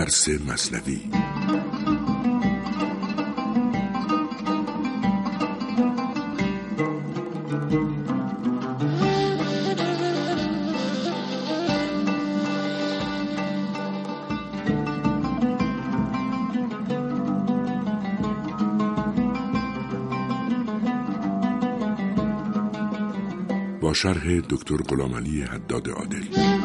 درس مثنوی. با شرح دکتر غلامعلی حداد عادل.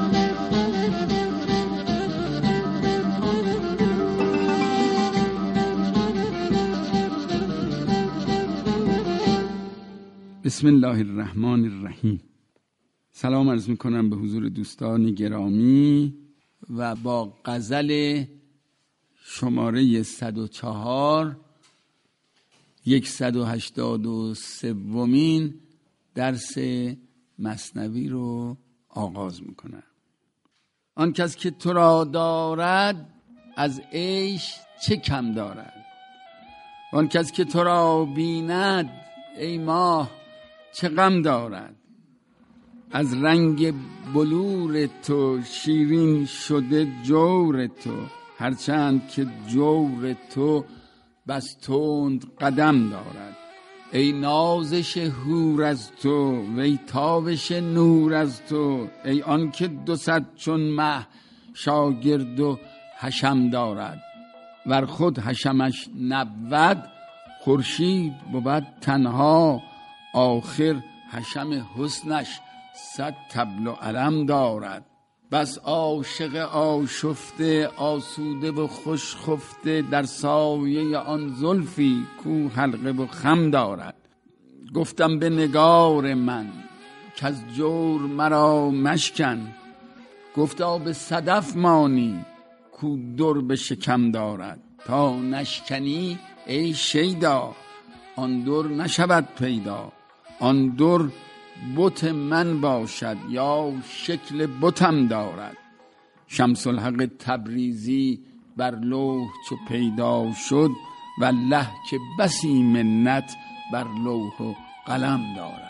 بسم الله الرحمن الرحیم. سلام عرض میکنم به حضور دوستان گرامی و با غزل شماره 104 183 درس مثنوی رو آغاز میکنم. آن کس که تو را دارد از عیش چه کم دارد، آن کس که تو را بیند ای ماه چه غم دارد. از رنگ بلور تو شیرین شده جور تو، هرچند که جور تو بس تند قدم دارد. ای نازش حور از تو وی تابش نور از تو، ای آن که 200 چون مه شاگرد و حشم دارد. ور خود حشمش نبود خورشید بود تنها، آخر حشم حسنش 100 طبل و علم دارد. بس عاشق آشفته آسوده و خوش خفته، در سایه آن زلفی کو حلقه و خم دارد. گفتم به نگار من کز جور مرا مشکن، گفتا به صدف مانی کو در به شکم دارد. تا نشکنی ای شیدا آن در نشود پیدا، آن در بت من باشد یا شکل بتم دارد. شمس الحق تبریزی بر لوح چو پیدا شد، والله که بسی منت بر لوح و قلم دارد.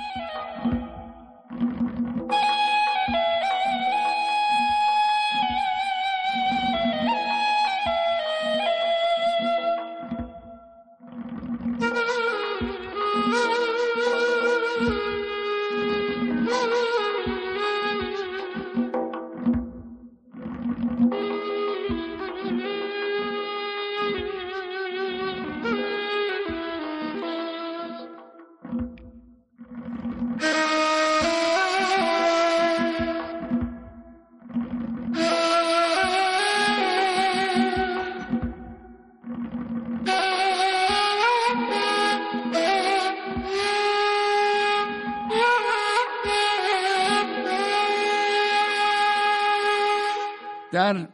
در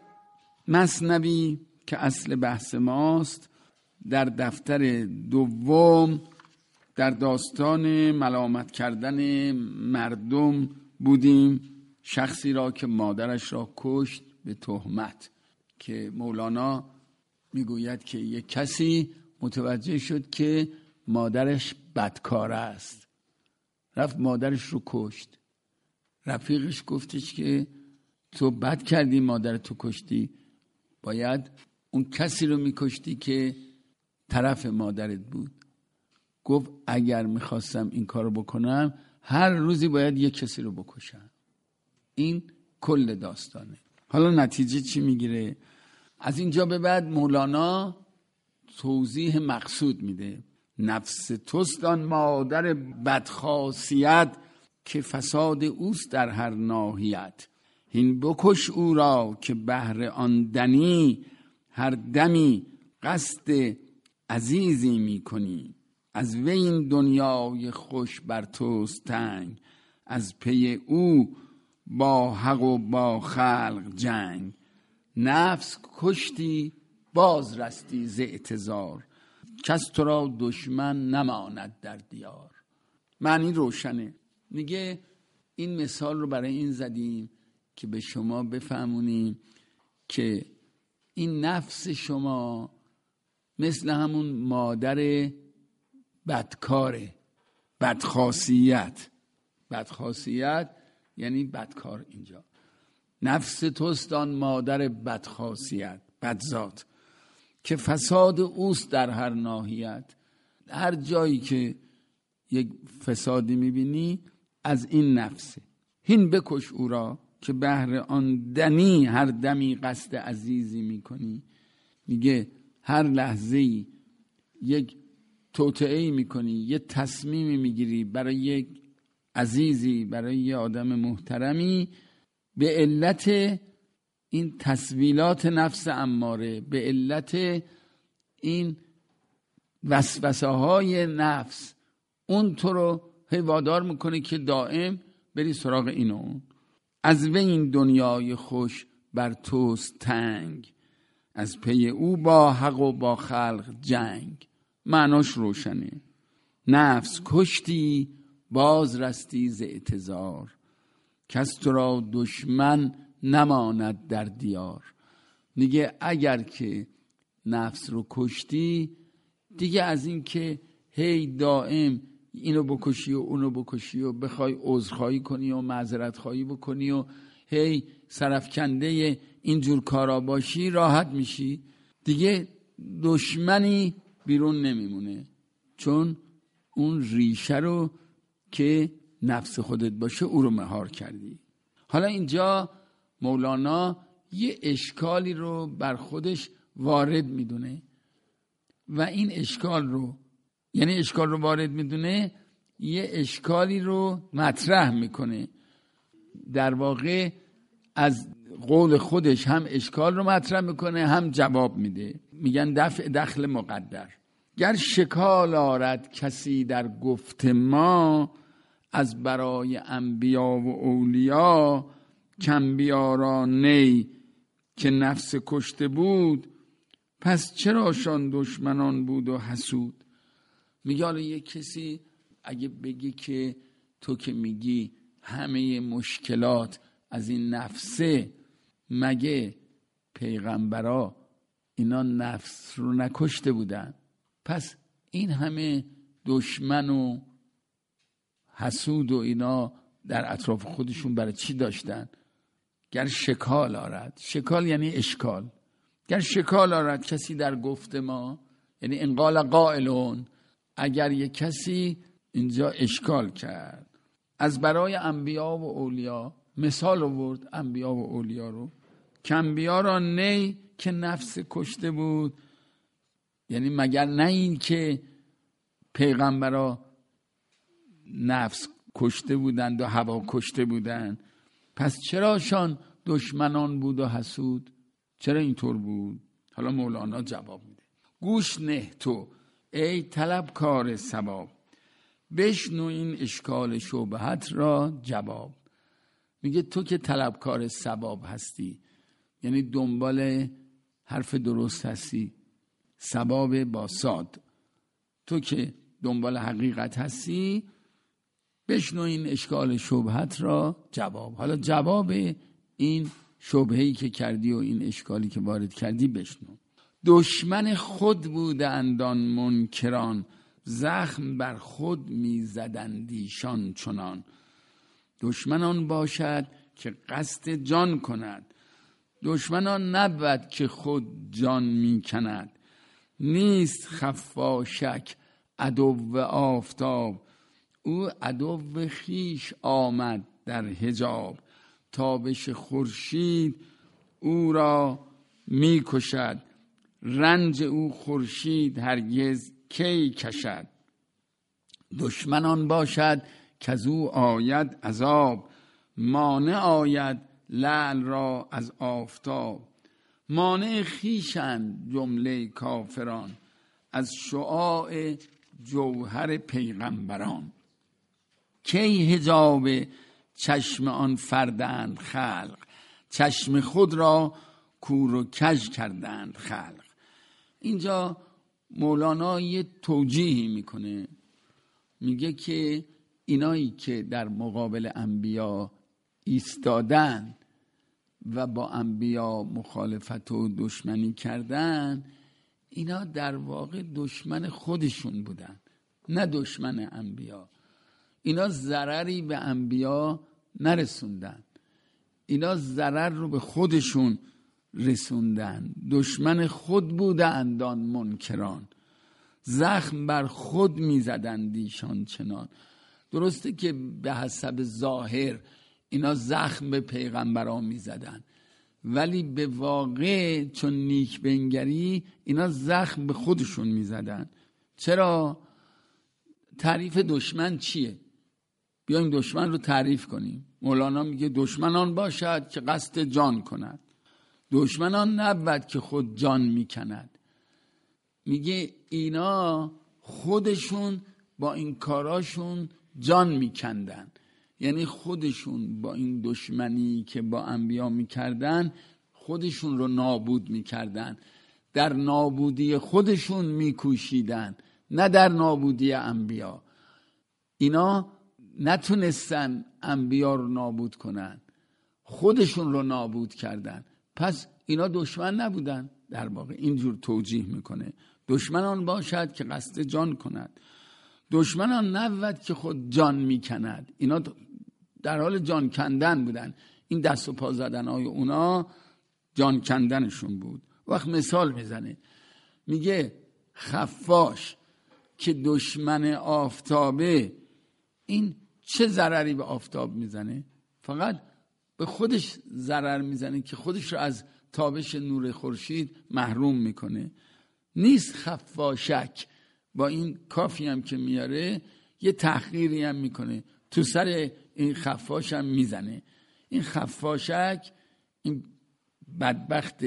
مثنوی که اصل بحث ماست، در دفتر دوم در داستان ملامت کردن مردم بودیم. شخصی را که مادرش را کشت به تهمت، که مولانا میگوید که یک کسی متوجه شد که مادرش بدکار است، رفت مادرش رو کشت. رفیقش گفتش که تو بد کردی مادر تو کشتی، باید اون کسی رو میکشتی که طرف مادرت بود. گفت اگر میخواستم این کارو بکنم هر روزی باید یک کسی رو بکشم. این کل داستانه. حالا نتیجه چی میگیره؟ از اینجا به بعد مولانا توضیح مقصود میده. نفس توست آن مادر بدخاصیت، که فساد اوست در هر ناحیت. هین بکش او را که بهر آن دنی، هر دمی قصد عزیزی میکنی. از وی این دنیای خوش بر توست تنگ، از پی او با حق و با خلق جنگ. نفس کشتی باز رستی ز اعتذار، کس تو را دشمن نماند در دیار. معنی روشنه. میگه این مثال رو برای این زدیم که به شما بفهمونیم که این نفس شما مثل همون مادر بدکاره. بدخاصیت یعنی بدکار. اینجا نفس توست آن مادر بدخاصیت، بدذات، که فساد اوست در هر ناحیت. هر جایی که یک فسادی میبینی از این نفسه. هین بکش او را که بهر آن دنی هر دمی قصد عزیزی میکنی. میگه هر لحظه‌ای یک توطئه‌ای میکنی، یه تصمیمی میگیری برای یک عزیزی، برای یه آدم محترمی، به علت این تسویلات نفس اماره، به علت این وسوسه های نفس، اون تو رو وادار میکنه که دائم بری سراغ این و اون. از وی این دنیای خوش بر توست تنگ، از پی او با حق و با خلق جنگ. معناش روشنه. نفس کشتی باز رستی ز اعتذار، کس تو را دشمن نماند در دیار. میگه اگر که نفس رو کشتی، دیگه از این که هی دائم اینو بکشی و اونو بکشی و بخوای عذرخواهی کنی و معذرت خواهی بکنی و هی سرفکنده اینجور کارا باشی، راحت میشی. دیگه دشمنی بیرون نمیمونه، چون اون ریشه رو که نفس خودت باشه او رو مهار کردی. حالا اینجا مولانا یه اشکالی رو بر خودش وارد میدونه و این اشکال رو، یعنی اشکال رو وارد میدونه، یه اشکالی رو مطرح میکنه. در واقع از قول خودش هم اشکال رو مطرح میکنه هم جواب میده. میگن دفع دخل مقدر. گر شکال آرد کسی در گفت ما، از برای انبیا و اولیا، کم بیارا نی که نفس کشته بود، پس چراشان دشمنان بود و حسود. میگه حالا یک کسی اگه بگی که تو که میگی همه مشکلات از این نفسه، مگه پیغمبرا اینا نفس رو نکشته بودن؟ پس این همه دشمن و حسود و اینا در اطراف خودشون برای چی داشتن؟ گر شکال آرد، شکال یعنی اشکال، گر شکال آرد کسی در گفت ما، یعنی انقال قائلون، اگر یک کسی اینجا اشکال کرد. از برای انبیا و اولیا مثال آورد انبیا و اولیا رو، کانبیا را نی که نفس کشته بود، یعنی مگر نه این که پیغمبرا نفس کشته بودند و هوا کشته بودند، پس چراشان دشمنان بود و حسود؟ چرا اینطور بود؟ حالا مولانا جواب میده. گوش نه تو ای طلبکار ثواب، بشنو این اشکال شبهت را جواب. میگه تو که طلبکار ثواب هستی، یعنی دنبال حرف درست هستی، ثواب با صاد، تو که دنبال حقیقت هستی، بشنو این اشکال شبهت را جواب. حالا جواب این شبهه‌ای که کردی و این اشکالی که وارد کردی بشنو. دشمن خود بودند آن منکران، زخم بر خود میزدندیشان چنان. دشمنان باشد که قصد جان کند، دشمنان نبود که خود جان میکند. نیست خفاشک عدو آفتاب، او عدو خیش آمد در حجاب. تابش خورشید او را میکشد، رنج او خورشید هرگز کی کشد. دشمنان باشد کز او آید عذاب، مانع آید لعل را از آفتاب. مانع خویشند جمله کافران، از شعاع جوهر پیغمبران. کی حجاب چشم آن فردند خلق، چشم خود را کور و کژ کردند خلق. اینجا مولانا یه توجیهی میکنه، میگه که اینایی که در مقابل انبیا ایستادن و با انبیا مخالفت و دشمنی کردن، اینا در واقع دشمن خودشون بودن، نه دشمن انبیا. اینا ضرری به انبیا نرسوندن، اینا ضرر رو به خودشون رسوندن. دشمن خود بودند آن منکران، زخم بر خود میزدند ایشان چنان. درسته که به حسب ظاهر اینا زخم به پیغمبران میزدن، ولی به واقع چون نیک بنگری اینا زخم به خودشون میزدن. چرا؟ تعریف دشمن چیه؟ بیایم دشمن رو تعریف کنیم. مولانا میگه دشمنان باشد که قصد جان کند، دشمنان نبود که خود جان میکند. میگه اینا خودشون با این کاراشون جان میکندن، یعنی خودشون با این دشمنی که با انبیا میکردن خودشون رو نابود میکردن، در نابودی خودشون میکوشیدن، نه در نابودی انبیا. اینا نتونستن انبیا رو نابود کنن، خودشون رو نابود کردن. پس اینا دشمن نبودن. در واقع اینجور توجیه میکنه دشمنان باشد که قصد جان کند، دشمنان نبود که خود جان میکند. اینا در حال جان کندن بودن. این دست و پا زدنهای اونا جان کندنشون بود. وقت مثال میزنه، میگه خفاش که دشمن آفتابه، این چه ضرری به آفتاب میزنه؟ فقط به خودش ضرر میزنه که خودش رو از تابش نور خورشید محروم میکنه. نیست خفاشک، با این کافی هم که میاره یه تحقیری هم میکنه، تو سر این خفاش هم میزنه. این خفاشک، این بدبخت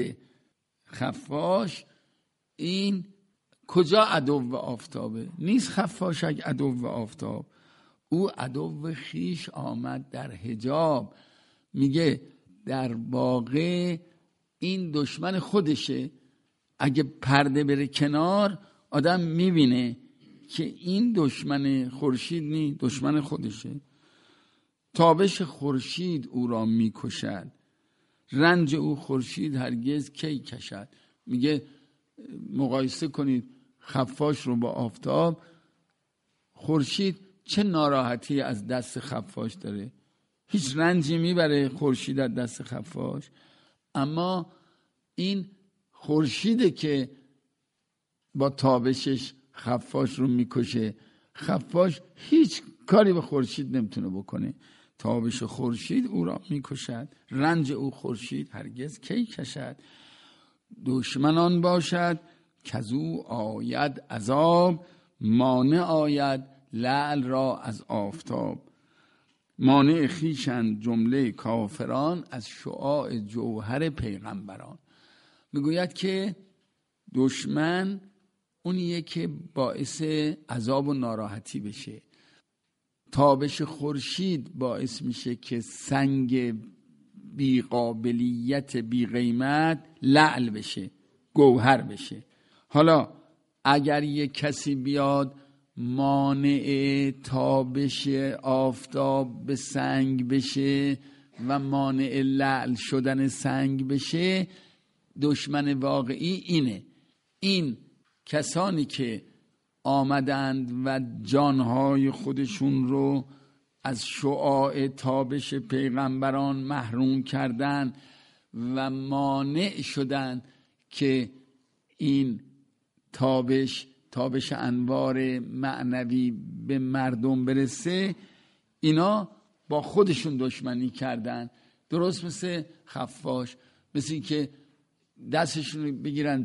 خفاش، این کجا عدو آفتابه؟ نیست خفاشک عدو آفتاب، او عدو خیش آمد در حجاب. میگه در واقع این دشمن خودشه. اگه پرده بره کنار آدم میبینه که این دشمن خورشید نی، دشمن خودشه. تابش خورشید او را میکشد، رنج او خورشید هرگز کی کشد. میگه مقایسه کنید خفاش رو با آفتاب. خورشید چه ناراحتی از دست خفاش داره؟ هیچ رنجی میبره خورشید از دست خفاش؟ اما این خورشیده که با تابشش خفاش رو میکشه. خفاش هیچ کاری به خورشید نمیتونه بکنه. تابش خورشید او را میکشد، رنج او خورشید هرگز کی کشد. دشمنان باشد کزو آید عذاب، مانع آید لعل را از آفتاب. مانع خویشند جمله کافران، از شعاع جوهر پیغمبران. میگوید که دشمن اونیه که باعث عذاب و ناراحتی بشه. تابش خورشید باعث میشه که سنگ بی قابلیت بی قیمت لعل بشه، گوهر بشه. حالا اگر یک کسی بیاد مانع تابش آفتاب به سنگ بشه و مانع لعل شدن سنگ بشه، دشمن واقعی اینه. این کسانی که آمدند و جانهای خودشون رو از شعاع تابش پیغمبران محروم کردند و مانع شدند که این تابش انوار معنوی به مردم برسه، اینا با خودشون دشمنی کردن. درست مثل خفاش، مثل این که دستشون رو بگیرن.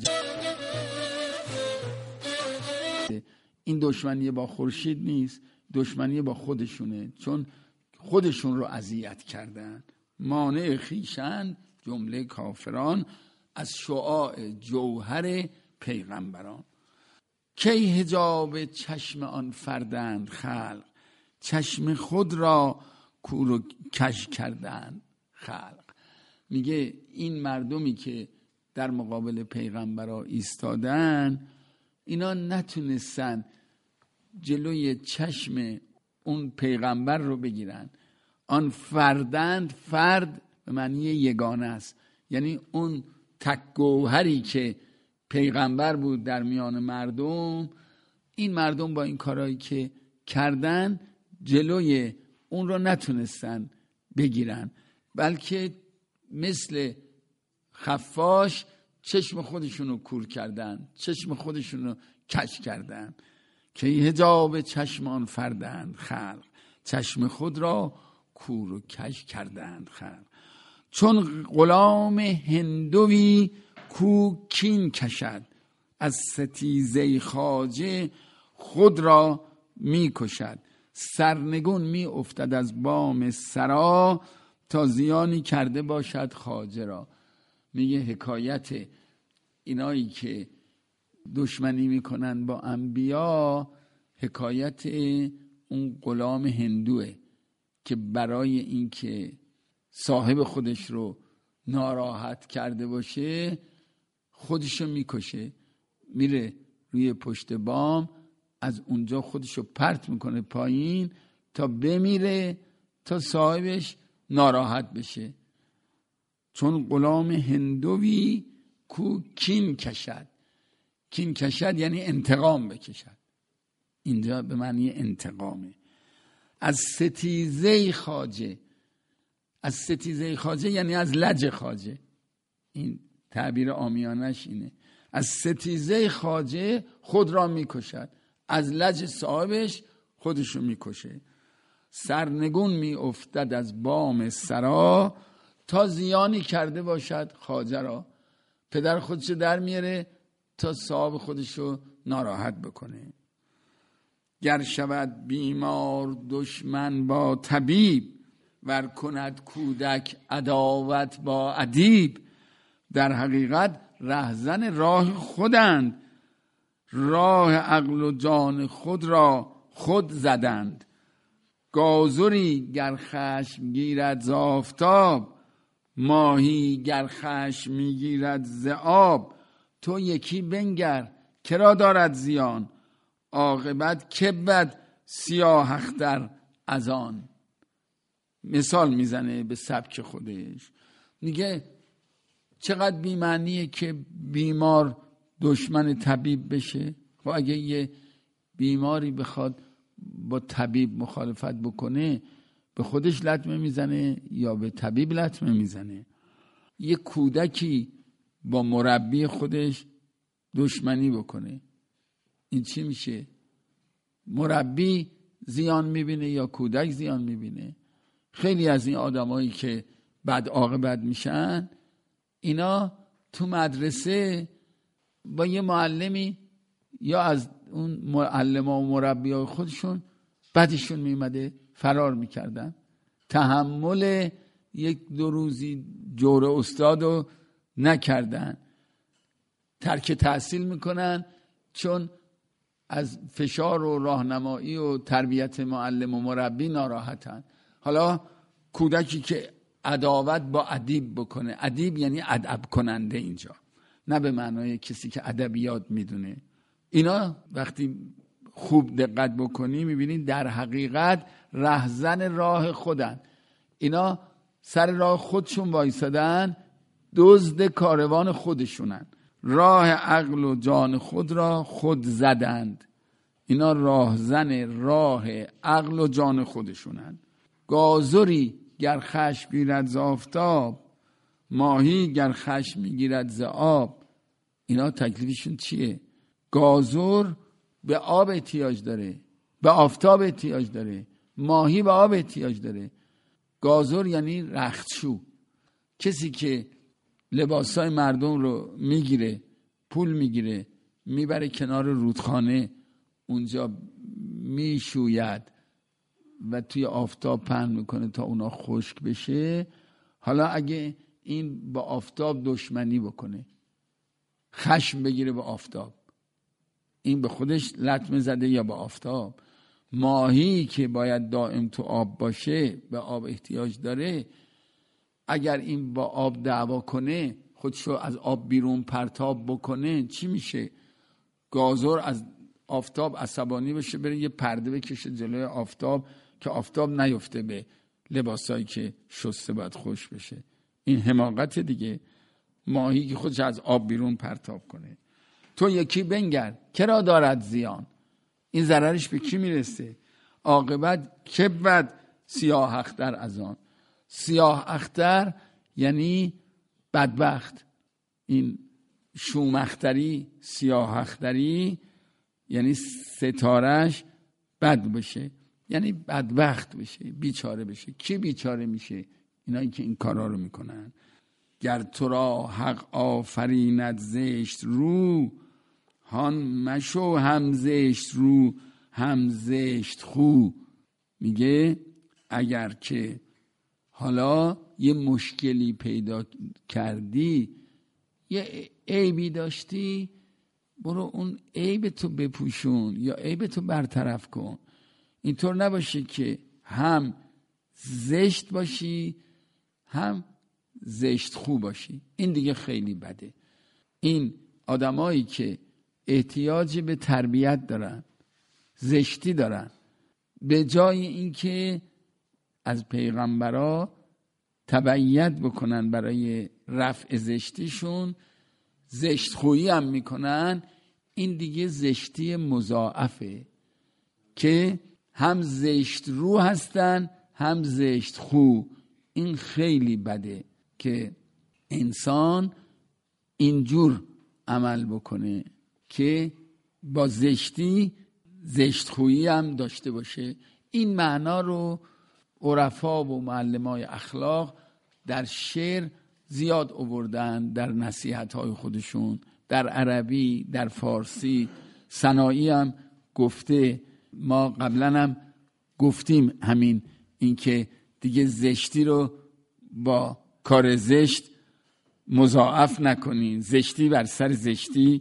این دشمنی با خورشید نیست، دشمنی با خودشونه، چون خودشون رو اذیت کردن. مانع خویشند جمله کافران، از شعاع جوهر پیغمبران. کی حجاب چشم آن فردند خلق، چشم خود را کور و کژ کردند خلق. میگه این مردمی که در مقابل پیغمبرها ایستادن، اینا نتونستن جلوی چشم اون پیغمبر رو بگیرن. آن فردند، فرد به معنی یگانه است، یعنی اون تک گوهری که پیغمبر بود در میان مردم. این مردم با این کارهایی که کردن جلوی اون رو نتونستن بگیرن، بلکه مثل خفاش چشم خودشونو کور کردن، چشم خودشونو کج کردن که حجاب چشمان فردند خلق، چشم خود را کور و کج کردند خلق. چون غلام هندوی کو کین کشد، از ستیزه خواجه خود را می کشد. سرنگون می افتد از بام سرا، تا زیانی کرده باشد خواجه را. میگه حکایت اینایی که دشمنی میکنن با انبیا، حکایت اون غلام هندوه که برای اینکه صاحب خودش رو ناراحت کرده باشه خودشو میکشه، میره روی پشت بام، از اونجا خودشو پرت میکنه پایین تا بمیره، تا صاحبش ناراحت بشه. چون غلام هندوی کو کین کشد. کین کشد یعنی انتقام بکشد، اینجا به معنی انتقامه. از ستیزه خواجه، از ستیزه خواجه یعنی از لج خواجه، این تعبیر عامیانش اینه. از ستیزه خواجه خود را میکشد، از لج صاحبش خودشو میکشه. سرنگون می افتد از بام سرا، تا زیانی کرده باشد خواجه را. پدر خودشو در میاره تا صاحب خودشو ناراحت بکنه. گر شود بیمار دشمن با طبیب، ور کند کودک عداوت با ادیب. در حقیقت رهزن راه خودند، راه عقل و جان خود را خود زدند. گازری گر خشم گیرد ز آفتاب، ماهی گر خشم میگیرد ز آب. تو یکی بنگر کرا دارد زیان، عاقبت که بد سیاه اختر از آن. مثال میزنه به سبک خودش، میگه چقدر بی‌معنیه که بیمار دشمن طبیب بشه. خب اگه یه بیماری بخواد با طبیب مخالفت بکنه، به خودش لطمه میزنه یا به طبیب لطمه میزنه. یه کودکی با مربی خودش دشمنی بکنه، این چی میشه؟ مربی زیان میبینه یا کودک زیان میبینه؟ خیلی از این آدمایی که بد عاقبت میشن، اینا تو مدرسه با یه معلمی یا از اون معلم‌ها و مربی‌ها خودشون بدشون میمده فرار میکردن. تحمل یک دو روزی جور استادو نکردن، ترک تحصیل میکنن چون از فشار و راهنمایی و تربیت معلم و مربی ناراحتن. حالا کودکی که عداوت با ادیب بکنه، ادیب یعنی ادب کننده اینجا، نه به معنای کسی که ادبیات میدونه. اینا وقتی خوب دقت بکنی میبینی در حقیقت رهزن راه خودن. اینا سر راه خودشون وایسادن، دزد کاروان خودشونن، راه عقل و جان خود را خود زدند. اینا راهزن راه عقل و جان خودشونن. گازری گر خشم گیرد ز آفتاب، ماهی گر خشم میگیرد ز آب. اینا تکلیفشون چیه؟ گازر به آب احتیاج داره، به آفتاب احتیاج داره، ماهی به آب احتیاج داره. گازر یعنی رختشو، کسی که لباسای مردم رو میگیره، پول میگیره، میبره کنار رودخانه، اونجا میشوید و توی آفتاب پهن میکنه تا اونا خشک بشه. حالا اگه این با آفتاب دشمنی بکنه، خشم بگیره با آفتاب، این به خودش لطمه زده یا با آفتاب. ماهی که باید دائم تو آب باشه، به آب احتیاج داره، اگر این با آب دعوا کنه، خودشو از آب بیرون پرتاب بکنه، چی میشه؟ گازر از آفتاب عصبانی بشه، بره یه پرده بکشه جلوی آفتاب که آفتاب نیفته به لباسایی که شسته باید خوش بشه. این حماقت دیگه. ماهی که خودش از آب بیرون پرتاب کنه. تو یکی بنگر کرا دارد زیان، این ضررش به کی میرسه؟ عاقبت که بد سیاه اختر از آن. سیاه اختر یعنی بدبخت. این شومختری، سیاهختری یعنی ستارهش بد بشه، یعنی بدبخت بشه، بیچاره بشه. کی بیچاره میشه؟ اینایی که این کارا رو میکنن. گر تو را حق آفریند زشت رو، هان مشو هم زشت رو هم زشت خو. میگه اگر که حالا یه مشکلی پیدا کردی، یه عیبی داشتی، برو اون عیب تو بپوشون یا عیب تو برطرف کن. اینطور نباشه که هم زشت باشی هم زشت خو باشی. این دیگه خیلی بده. این آدمایی که احتیاج به تربیت دارن، زشتی دارن، به جای اینکه از پیغمبرا تبعیت بکنن برای رفع زشتیشون، زشت خویی هم میکنن. این دیگه زشتی مضاعفه که هم زشت رو هستن هم زشت خو. این خیلی بده که انسان اینجور عمل بکنه که با زشتی زشت خویی هم داشته باشه. این معنا رو عرفا و معلمای اخلاق در شعر زیاد آوردن، در نصیحت‌های خودشون، در عربی، در فارسی. سنایی هم گفته، ما قبلا هم گفتیم همین، اینکه دیگه زشتی رو با کار زشت مضاعف نکنین، زشتی بر سر زشتی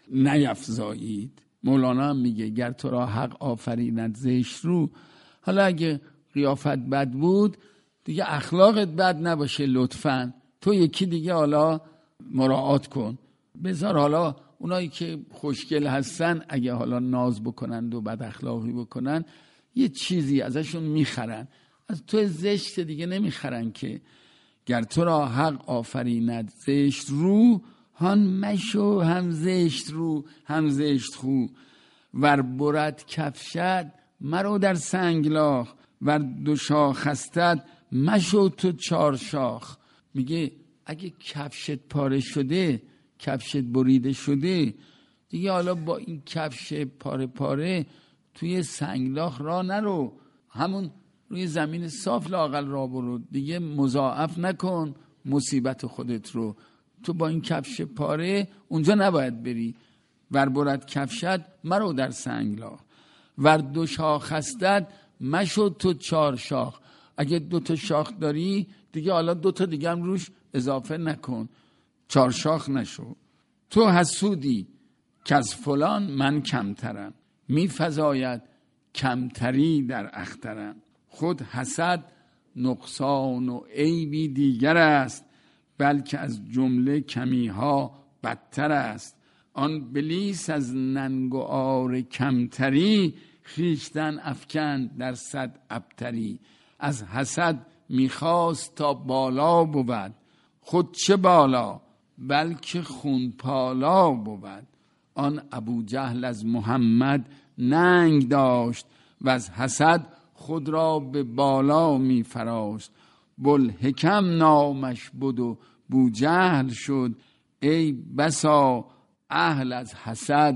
نیفزایید. مولانا هم میگه گر تو را حق آفریند زشت رو. حالا اگه قیافت بد بود دیگه اخلاقت بد نباشه، لطفاً تو یکی دیگه حالا مراعات کن. بذار حالا اونایی که خوشگل هستن اگه حالا ناز بکنند و بد اخلاقی بکنن، یه چیزی ازشون میخرن، از تو زشت دیگه نمیخرن. که گر تو را حق آفریند زشت رو، هان مشو هم زشت رو هم زشت خو. ور برد کفشد مرو در سنگلاخ، ور دو شاخ هستد مشو تو چار شاخ. میگه اگه کفشت پاره شده، کفشت بریده شده، دیگه حالا با این کفش پاره پاره توی سنگلاخ راه نرو، همون روی زمین صاف لااقل راه برو. دیگه مضاعف نکن مصیبت خودت رو. تو با این کفش پاره اونجا نباید بری. ور برد کفشت مرو در سنگلاخ، ور دو شاخ هستد مشو تو چار شاخ. اگه 2 شاخ داری دیگه حالا 2 دیگه هم روش اضافه نکن، 4 شاخ نشو. تو حسودی که از فلان من کمترم، می فزاید کمتری در اخترم. خود حسد نقصان و عیبی دیگر است، بلکه از جمله کمیها بدتر است. آن بلیس از ننگ و عار کمتری، خویشتن افکن در 100 ابتری. از حسد میخواست تا بالا بود، خود چه بالا بلکه خون پالا بود. آن ابو جهل از محمد ننگ داشت، و از حسد خود را به بالا میفراشت. بوالحکم نامش بود و بوجهل شد، ای بسا اهل از حسد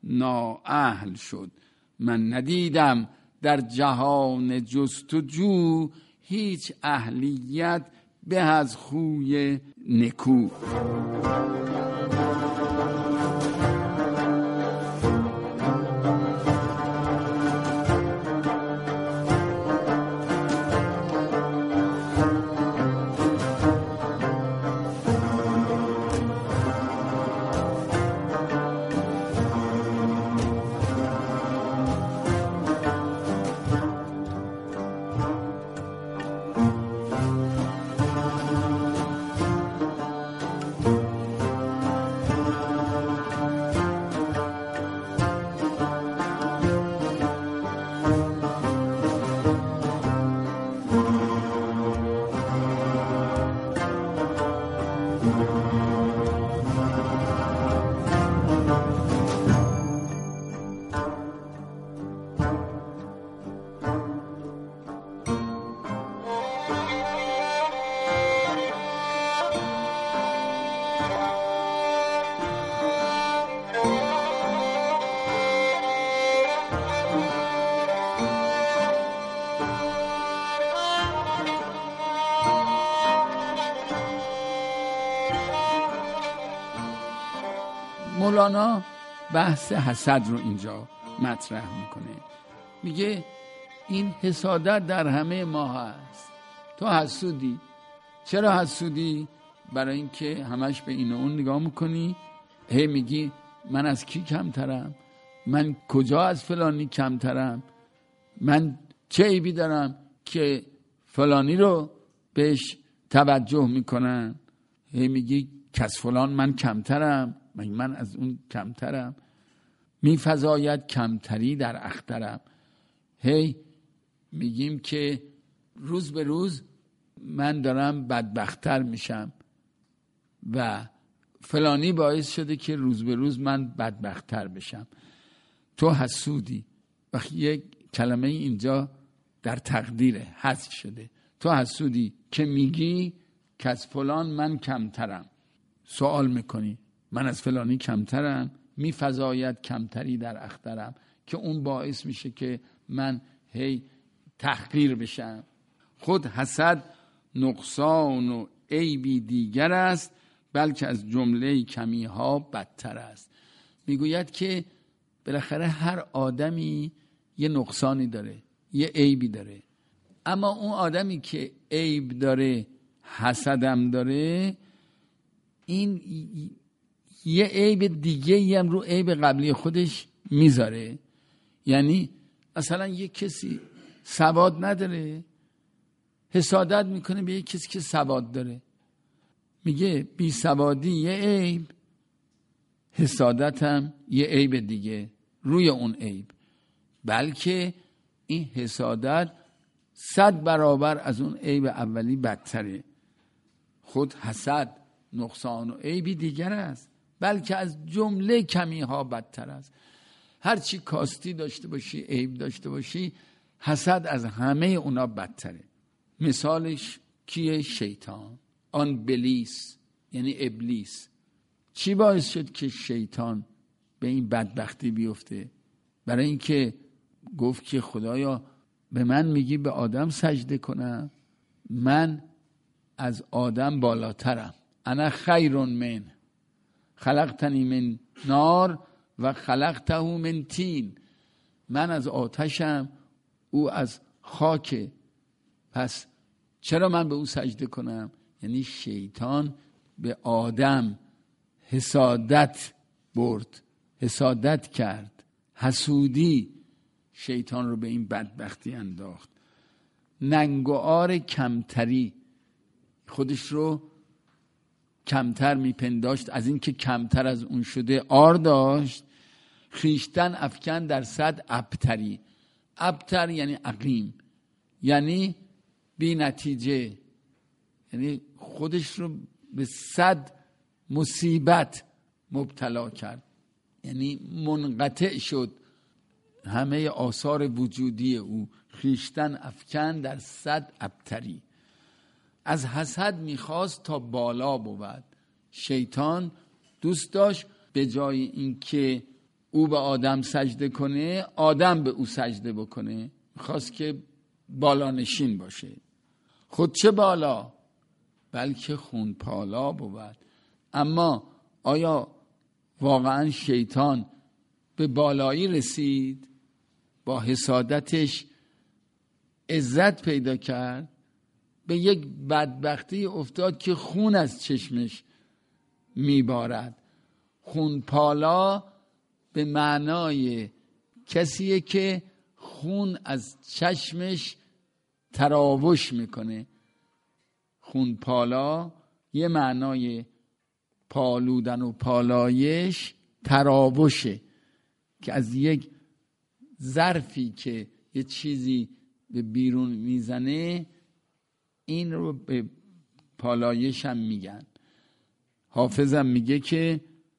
نااهل شد. من ندیدم در جهان جستجو، هیچ اهلیت به از خوی نکو. مولانا بحث حسد رو اینجا مطرح میکنه، میگه این حسادت در همه ما هست. تو حسودی. چرا حسودی؟ برای اینکه همش به این و اون نگاه میکنی، هی میگی من از کی کمترم، من کجا از فلانی کمترم، من چه عیبی دارم که فلانی رو بهش توجه میکنن. هی میگی کس فلان من کمترم، من از اون کمترم. میفزاید کمتری در اخترم. هی میگیم که روز به روز من دارم بدبختتر میشم و فلانی باعث شده که روز به روز من بدبختتر بشم. تو حسودی. وقتی یک کلمه اینجا در تقدیره حذف شده. تو حسودی که میگی که از فلان من کمترم. سوال میکنی من از فلانی کمترم، میفزاید کمتری در اخترم، که اون باعث میشه که من هی تحقیر بشم. خود حسد نقصان و عیبی دیگر است، بلکه از جمله کمی ها بدتر است. میگوید که بالاخره هر آدمی یه نقصانی داره، یه عیبی داره، اما اون آدمی که عیب داره، حسدم داره، این یه عیب دیگه هم رو عیب قبلی خودش میذاره. یعنی مثلا یه کسی سواد نداره، حسادت میکنه به یه کسی که سواد داره، میگه بی سوادی یه عیب، حسادت هم یه عیب دیگه روی اون عیب، بلکه این حسادت 100 برابر از اون عیب اولی بدتره. خود حسد نقصان و عیبی دیگر است، بلکه از جمله کمی ها بدتر است. هرچی کاستی داشته باشی، عیب داشته باشی، حسد از همه اونا بدتره. مثالش کیه؟ شیطان، آن بلیس یعنی ابلیس. چی باعث شد که شیطان به این بدبختی بیفته؟ برای اینکه گفت که خدایا به من میگی به آدم سجده کنم، من از آدم بالاترم. انا خیر من خلقتنی من نار و خلقته من طین. من از آتشم، او از خاک، پس چرا من به او سجده کنم؟ یعنی شیطان به آدم حسادت برد، حسادت کرد، حسودی شیطان رو به این بدبختی انداخت. ننگوار کمتری، خودش رو کمتر میپنداشت، از این که کمتر از اون شده عار داشت. خیشتن افکن در 100 ابتری. ابتر یعنی عقیم، یعنی بی نتیجه، یعنی خودش رو به 100 مصیبت مبتلا کرد، یعنی منقطع شد همه آثار وجودی او. خیشتن افکن در 100 ابتری. از حسد میخواست تا بالا بود. شیطان دوست داشت به جای اینکه او به آدم سجده کنه، آدم به او سجده بکنه. میخواست که بالا نشین باشه. خود چه بالا، بلکه خون پالا بود. اما آیا واقعا شیطان به بالایی رسید؟ با حسادتش عزت پیدا کرد، به یک بدبختی افتاد که خون از چشمش میبارد. خون پالا به معنای کسیه که خون از چشمش تراوش میکنه. خون پالا یه معنای پالودن و پالایش تراوشه، که از یک ظرفی که یه چیزی به بیرون میزنه، این رو به پالایش هم میگن. حافظم میگه که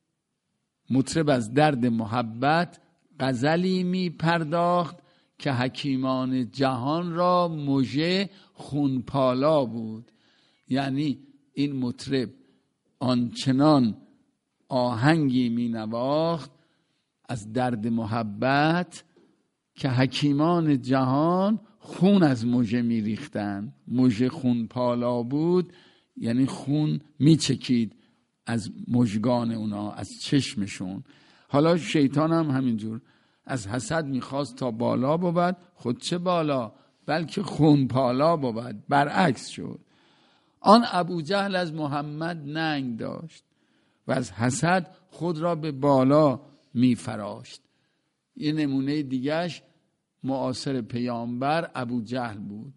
مطرب از درد محبت غزلی می پرداخت، که حکیمان جهان را مژه خون پالا بود. یعنی این مطرب آنچنان آهنگی می نواخت از درد محبت که حکیمان جهان خون از مژه می ریختن. مژه خون پالا بود، یعنی خون می چکید از مژگان اونا، از چشمشون. حالا شیطان هم همینجور از حسد میخواست تا بالا بود، خود چه بالا بلکه خون پالا بود. برعکس شد. آن ابوجهل از محمد ننگ داشت و از حسد خود را به بالا میفراشت. یه نمونه دیگهش معاصر پیامبر ابوجهل بود.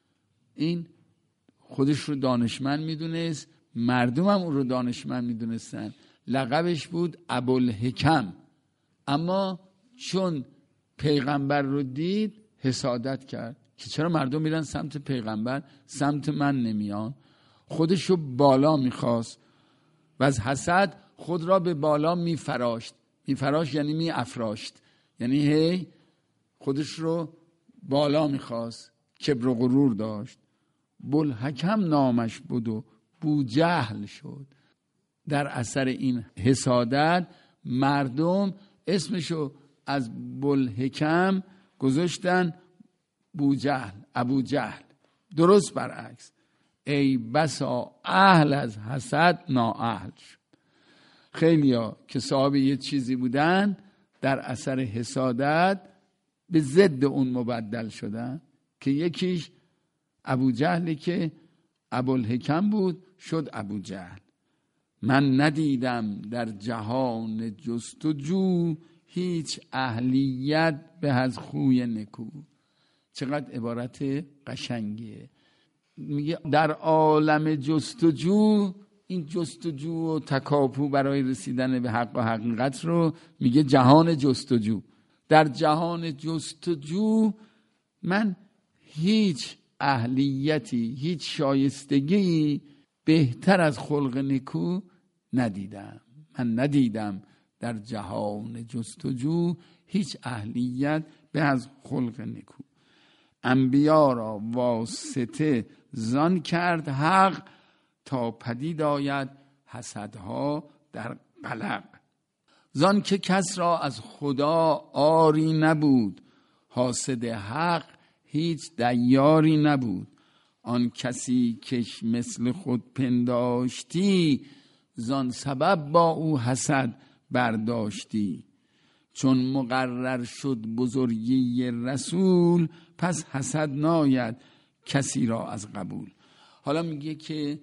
این خودش رو دانشمند میدونست، مردم هم اون رو دانشمند میدونستن. لقبش بود ابوالحکم. اما چون پیغمبر رو دید حسادت کرد که چرا مردم میرن سمت پیغمبر، سمت من نمیان. خودش رو بالا میخواست و از حسد خود را به بالا میفراشت. میفراشت یعنی میافراشت، یعنی هی خودش رو بالا میخواست، کبر و غرور داشت. بوالحکم نامش بود و بوجهل شد. در اثر این حسادت مردم اسمشو از بوالحکم گذاشتن بوجهل، ابوجهل. درست برعکس. ای بسا اهل از حسد نااهل شد. خیلیا که صاحب یه چیزی بودن در اثر حسادت به ضد اون مبدل شدن، که یکیش ابوجهلی که ابوالحکم بود شد ابوجهل. من ندیدم در جهان جستجو هیچ اهلیت به از خوی نکو. چقدر عبارت قشنگیه. میگه در عالم جستجو، این جستجو و تکاپو برای رسیدن به حق و حقیقت رو میگه جهان جستجو. در جهان جستجو من هیچ اهلیتی، هیچ شایستگی بهتر از خلق نکو ندیدم. من ندیدم در جهان جستجو هیچ اهلیت به از خلق نکو. انبیا را واسطه زان کرد حق، تا پدید آید حسدها در قلق. زان که کس را از خدا آری نبود، حاسد حق هیچ دیاری نبود. آن کسی کش مثل خود پنداشتی، زان سبب با او حسد برداشتی. چون مقرر شد بزرگی رسول، پس حسد ناید کسی را از قبول. حالا میگه که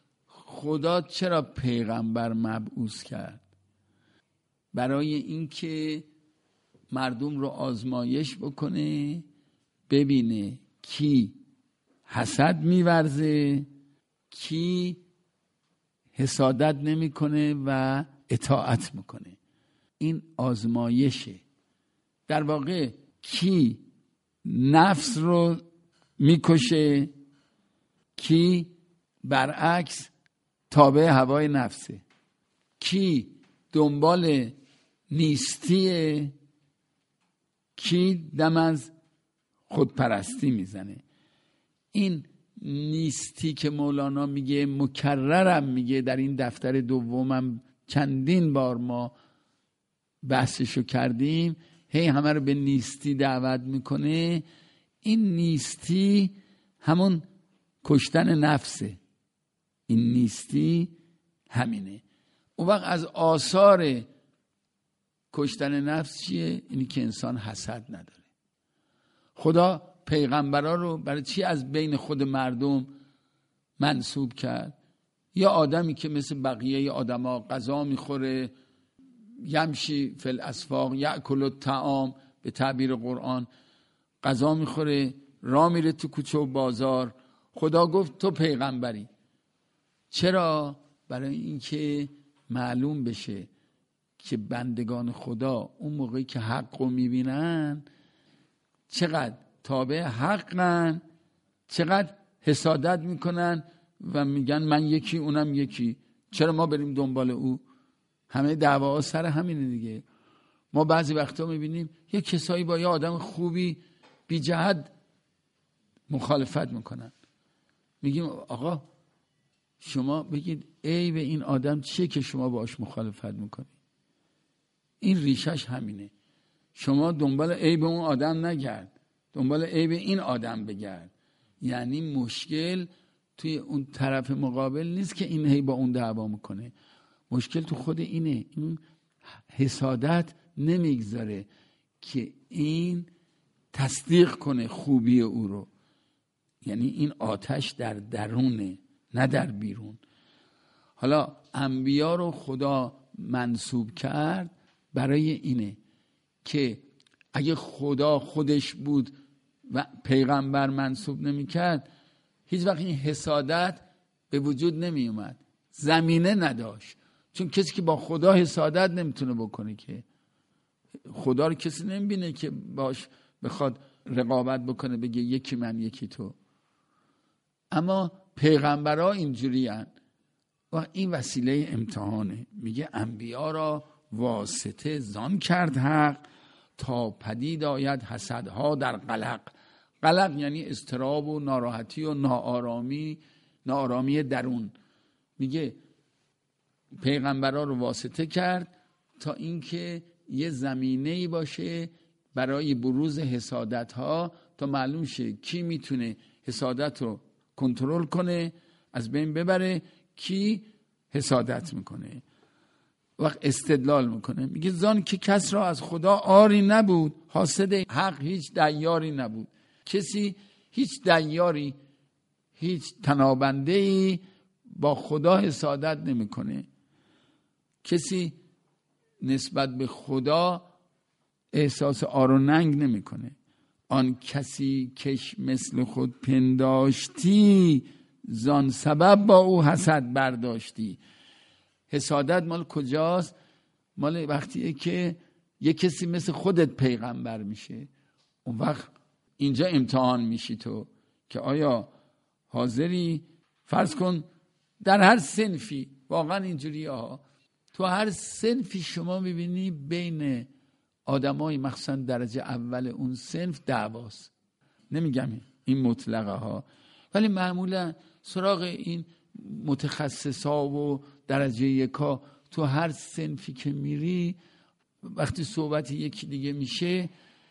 خدا چرا پیغمبر مبعوث کرد؟ برای اینکه مردم رو آزمایش بکنه، ببینه کی حسد میورزه، کی حسادت نمیکنه و اطاعت میکنه. این آزمایشه. در واقع کی نفس رو میکشه، کی برعکس تابع هوای نفسه، کی دنبال نیستیه، کی دم از خودپرستی میزنه. این نیستی که مولانا میگه، مکررم میگه، در این دفتر دومم چندین بار ما بحثشو کردیم، هی همه رو به نیستی دعوت میکنه. این نیستی همون کشتن نفسه. این نیستی همینه. اون وقت از آثار کشتن نفس چیه؟ اینی که انسان حسد نداره. خدا پیغمبرا رو برای چی از بین خود مردم منصوب کرد؟ یا آدمی که مثل بقیه آدما غذا میخوره، یمشی فی الاسواق یأکل الطعام، به تعبیر قرآن غذا میخوره، راه میره تو کوچه و بازار. خدا گفت تو پیغمبری. چرا؟ برای اینکه معلوم بشه که بندگان خدا اون موقعی که حق رو میبینن چقدر تابع حقن، چقدر حسادت میکنن و میگن من یکی اونم یکی، چرا ما بریم دنبال او؟ همه دعواها سر همینه دیگه. ما بعضی وقتا میبینیم یه کسایی با یه آدم خوبی بی جهت مخالفت میکنن. میگیم آقا شما بگید ای به این آدم چیه که شما باش مخالفت میکنی؟ این ریشش همینه. شما دنبال عیب اون آدم نگرد، دنبال عیب این آدم بگرد. یعنی مشکل توی اون طرف مقابل نیست که این هی با اون دعوا میکنه، مشکل تو خود اینه، این حسادت نمیگذاره که این تصدیق کنه خوبی او رو. یعنی این آتش در درونه نه در بیرون. حالا انبیا رو خدا منصوب کرد برای اینه که اگه خدا خودش بود و پیغمبر منصوب نمی کرد، هیچ وقت این حسادت به وجود نمی اومد، زمینه نداشت. چون کسی که با خدا حسادت نمیتونه بکنه، که خدا رو کسی نمیبینه که باش بخواد رقابت بکنه بگه یکی من یکی تو. اما پیغمبرها اینجوری هن و این وسیله امتحانه. میگه انبیا را واسطه زان کرد حق تا پدید آید حسدها در قلق. قلق یعنی اضطراب و ناراحتی و ناآرامی درون. میگه پیغمبرها رو واسطه کرد تا اینکه یه زمینه‌ای باشه برای بروز حسادت ها، تا معلوم شه کی میتونه حسادت رو کنترل کنه، از بین ببره، کی حسادت میکنه، وقت استدلال میکنه. میگه زان که کس را از خدا آری نبود، حاسد حق هیچ دیاری نبود. کسی هیچ دیاری، هیچ تنابنده‌ای با خدا حسادت نمیکنه. کسی نسبت به خدا احساس آر و ننگ نمیکنه. آن کسی کش مثل خود پنداشتی، زان سبب با او حسد برداشتی. حسادت مال کجاست؟ مال وقتیه که یه کسی مثل خودت پیغمبر میشه. اون وقت اینجا امتحان میشی تو که آیا حاضری، فرض کن در هر صنفی، واقعا اینجوری ها، تو هر صنفی شما میبینی بین آدمای مخصوصا درجه اول اون صنف دعواست. نمیگم این مطلقه ها، ولی معمولا سراغ این متخصصا و درجه یکا تو هر صنفی که میری، وقتی صحبت یکی دیگه میشه،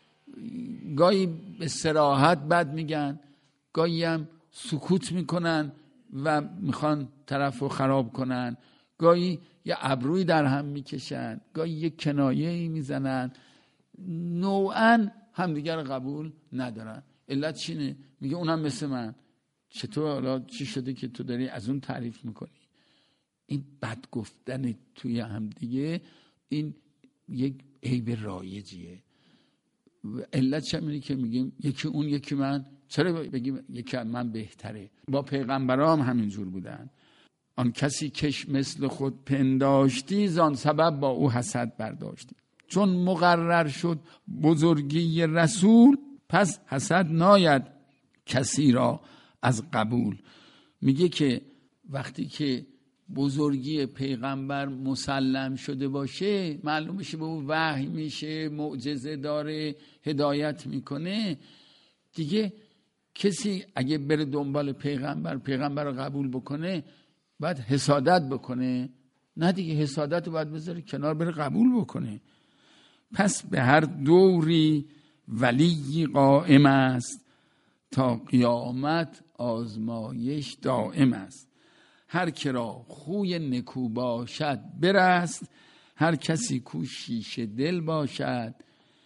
گاهی به صراحت بد میگن، گاهی هم سکوت میکنن و میخوان طرف رو خراب کنن، گاهی یه ابروی در هم میکشن، گاهی یه کنایه‌ای میزنن، نوعاً همدیگر قبول ندارن. علت چینه؟ میگه اونم مثل من. چطور حالا چی شده که تو داری از اون تعریف میکنی؟ این بد گفتن توی همدیگه این یک عیب رایجیه. علت چمینه که میگیم یکی اون یکی من، چرا بگیم یکی من بهتره؟ با پیغمبرام همینجور بودن. آن کسی کش مثل خود پنداشتی، زان سبب با او حسد برداشتی. چون مقرر شد بزرگی رسول، پس حسد ناید کسی را از قبول. میگه که وقتی که بزرگی پیغمبر مسلم شده باشه، معلوم بشه به او وحی میشه، معجزه داره، هدایت میکنه، دیگه کسی اگه بره دنبال پیغمبر رو قبول بکنه باید حسادت بکنه؟ نه دیگه، حسادت رو باید بذاره کنار، بره قبول بکنه. پس به هر دوری ولی قائم است، تا قیامت آزمایش دائم است. هر که را خوی نکو باشد برست، هر کسی کو شیشه دل باشد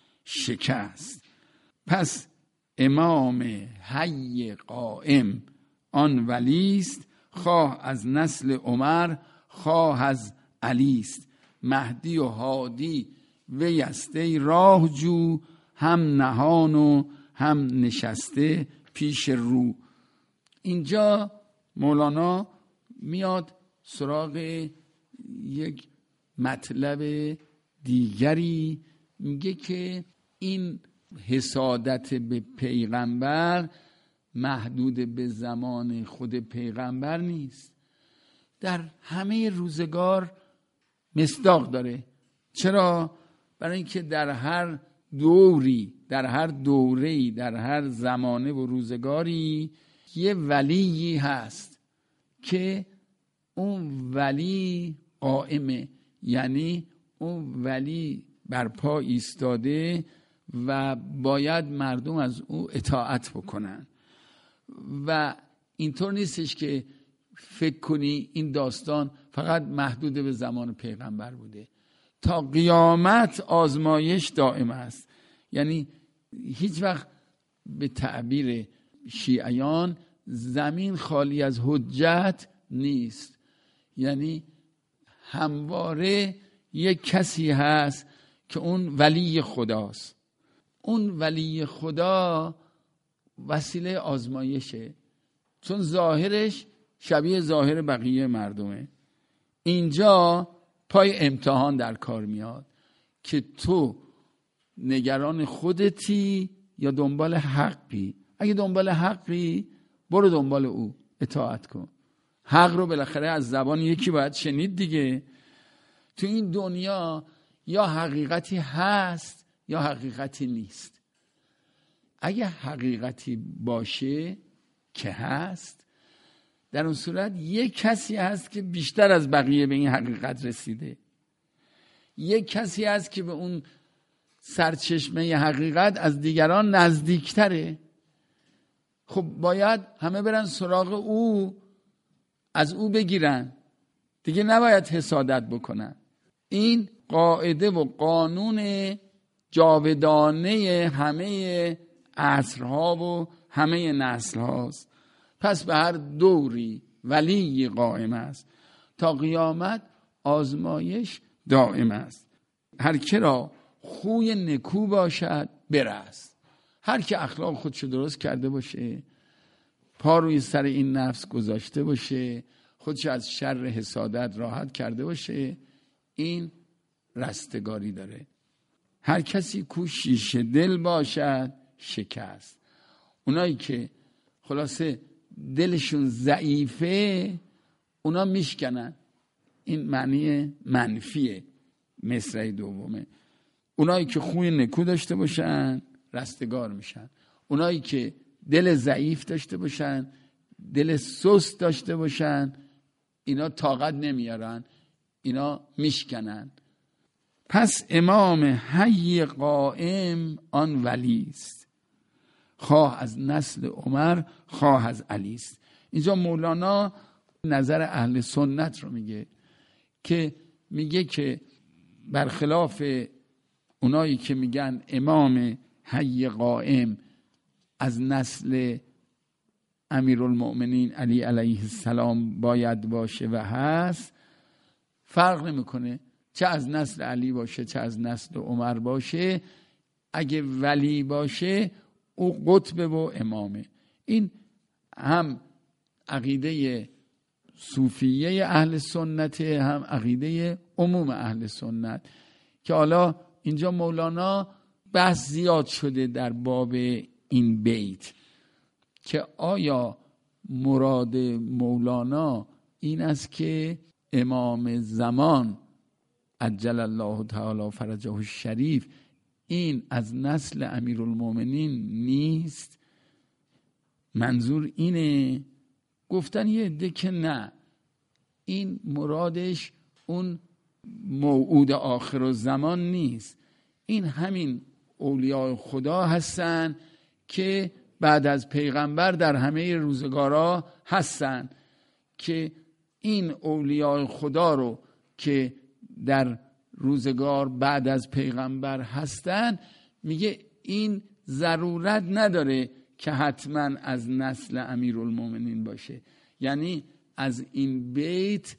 شکست. پس امام حی قائم آن ولیست، خواه از نسل عمر خواه از علیست. مهدی و هادی ویسته راه جو، هم نهان و هم نشسته پیش رو. اینجا مولانا میاد سراغ یک مطلب دیگری، میگه که این حسادت به پیغمبر محدود به زمان خود پیغمبر نیست، در همه روزگار مصداق داره. چرا؟ برای اینکه در هر دوری، در هر دوره‌ای، در هر زمانه و روزگاری یه ولیی هست که اون ولی قائمه، یعنی اون ولی بر پا ایستاده و باید مردم از او اطاعت بکنن. و اینطور نیستش که فکر کنی این داستان فقط محدود به زمان پیغمبر بوده. تا قیامت آزمایش دائم است. یعنی هیچ وقت به تعبیر شیعیان زمین خالی از حجت نیست. یعنی همواره یک کسی هست که اون ولی خداست. اون ولی خدا وسیله آزمایشه، چون ظاهرش شبیه ظاهر بقیه مردمه. اینجا پای امتحان در کار میاد که تو نگران خودتی یا دنبال حقی. اگه دنبال حقی برو دنبال او، اطاعت کن. حق رو بالاخره از زبان یکی باید شنید دیگه. تو این دنیا یا حقیقتی هست یا حقیقتی نیست. اگه حقیقتی باشه که هست، در اون صورت یک کسی هست که بیشتر از بقیه به این حقیقت رسیده. یک کسی هست که به اون سرچشمه حقیقت از دیگران نزدیکتره. خب باید همه برن سراغ او، از او بگیرن دیگه، نباید حسادت بکنن. این قاعده و قانون جاودانه همه عصرها و همه نسل هاست. پس به هر دوری ولی قائم است، تا قیامت آزمایش دائم است. هر که را خوی نکو باشد برست. هر که اخلاق خودشو درست کرده باشه، پا روی سر این نفس گذاشته باشه، خودشو از شر حسادت راحت کرده باشه، این رستگاری داره. هر کسی کو شیشه دل باشد شکست. اونایی که خلاصه دلشون ضعیفه اونا میشکنن. این معنی منفیه مصرع دومه. اونایی که خوی نکو داشته باشن رستگار میشن. اونایی که دل ضعیف داشته باشن، دل سست داشته باشن، اینا طاقت نمیارن، اینا میشکنن. پس امام حی قائم آن ولی است، خواه از نسل عمر خواه از علی است. اینجا مولانا نظر اهل سنت رو میگه که برخلاف اونایی که میگن امام حی قائم از نسل امیرالمؤمنین علی علیه السلام باید باشه و هست، فرق نمیکنه چه از نسل علی باشه چه از نسل عمر باشه، اگه ولی باشه او قطبه و امامه. این هم عقیده صوفیه اهل سنت، هم عقیده عموم اهل سنت، که حالا اینجا مولانا بحث زیاد شده در باب این بیت که آیا مراد مولانا این است که امام زمان عجل الله تعالی فرجه الشریف این از نسل امیرالمؤمنین نیست؟ منظور اینه؟ گفتن یه عده که نه، این مرادش اون موعود آخر الزمان نیست، این همین اولیاء خدا هستن که بعد از پیغمبر در همه روزگارا هستن، که این اولیاء خدا رو که در روزگار بعد از پیغمبر هستن میگه این ضرورت نداره که حتما از نسل امیرالمؤمنین باشه. یعنی از این بیت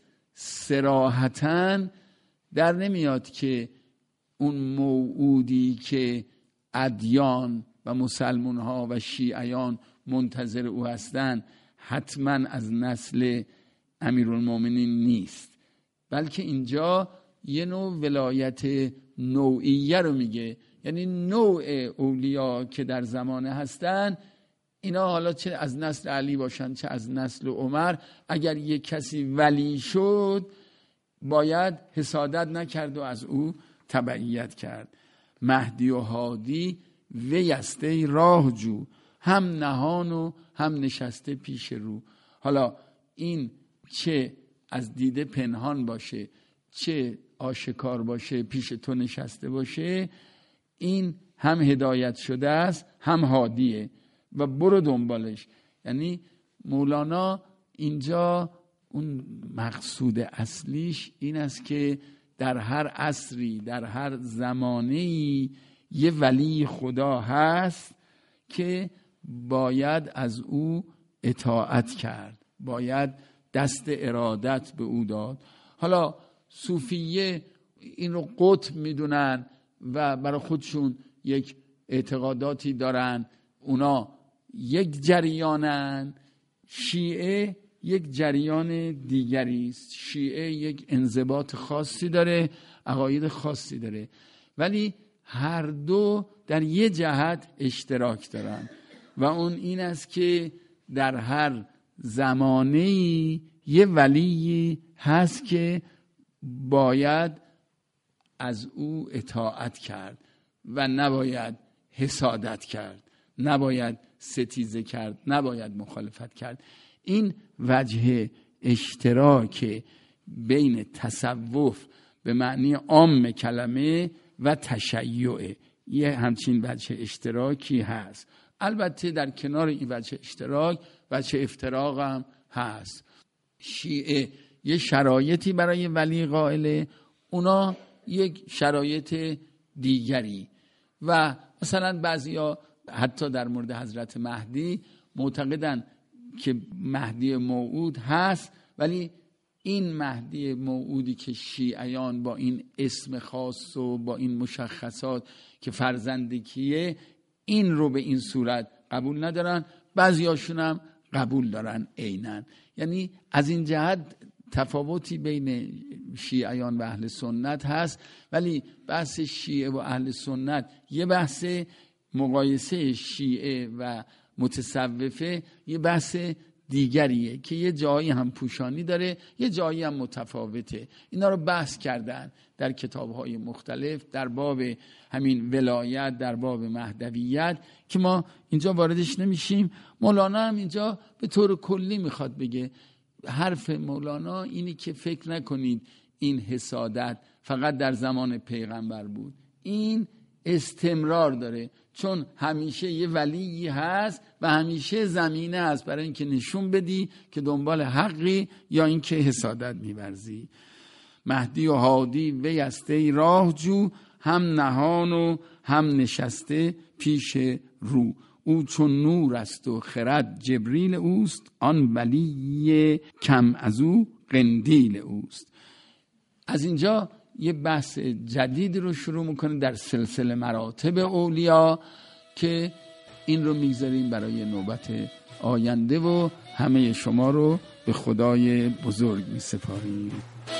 صراحتاً در نمیاد که اون موعودی که ادیان و مسلمان ها و شیعیان منتظر او هستن حتما از نسل امیرالمؤمنین نیست، بلکه اینجا یه نوع ولایت نوعیه رو میگه. یعنی نوع اولیاء که در زمانه هستن اینا حالا چه از نسل علی باشن چه از نسل عمر، اگر یک کسی ولی شد باید حسادت نکرد و از او تبعیت کرد. مهدی و هادی ویسته راه جو، هم نهان و هم نشسته پیش رو. حالا این چه از دیده پنهان باشه چه آشکار باشه، پیش تو نشسته باشه، این هم هدایت شده است هم هادیه و برو دنبالش. یعنی مولانا اینجا اون مقصود اصلیش این است که در هر عصری، در هر زمانه‌ای یه ولی خدا هست که باید از او اطاعت کرد، باید دست ارادت به او داد. حالا صوفیه این رو قطب میدونن و برای خودشون یک اعتقاداتی دارن، اونا یک جریانن. شیعه یک جریان دیگری است. شیعه یک انضباط خاصی داره، عقاید خاصی داره، ولی هر دو در یه جهت اشتراک دارن و اون این است که در هر زمانه‌ای یه ولی هست که باید از او اطاعت کرد و نباید حسادت کرد، نباید ستیزه کرد، نباید مخالفت کرد. این وجه اشتراک بین تصوف به معنی عام کلمه و تشیع، یه همچین وجه اشتراکی هست. البته در کنار این وجه اشتراک وجه افتراق هم هست. شیعه یه شرایطی برای ولی قائله، اونا یک شرایط دیگری. و مثلا بعضیا حتی در مورد حضرت مهدی معتقدن که مهدی موعود هست، ولی این مهدی موعودی که شیعیان با این اسم خاص و با این مشخصات که فرزند کیه، این رو به این صورت قبول ندارن، بعضیاشون هم قبول دارن عیناً. یعنی از این جهت تفاوتی بین شیعیان و اهل سنت هست، ولی بحث شیعه و اهل سنت یه بحث مقایسه شیعه و متصوفه، یه بحث دیگریه که یه جایی هم پوشانی داره، یه جایی هم متفاوته. اینا رو بحث کردن در کتاب‌های مختلف، در باب همین ولایت، در باب مهدویت که ما اینجا واردش نمیشیم. مولانا هم اینجا به طور کلی میخواد بگه، حرف مولانا اینی که فکر نکنید این حسادت فقط در زمان پیغمبر بود، این استمرار داره، چون همیشه یه ولی هست و همیشه زمینه هست برای اینکه نشون بدی که دنبال حقی یا اینکه حسادت می‌ورزی. مهدی و هادی وی است ای راه جو، هم نهان و هم نشسته پیش رو. او چون نور است و خرد جبریل اوست، آن ولی کم از او قندیل اوست. از اینجا یه بحث جدیدی رو شروع میکنه در سلسله مراتب اولیا که این رو میگذاریم برای نوبت آینده و همه شما رو به خدای بزرگ میسپاریم.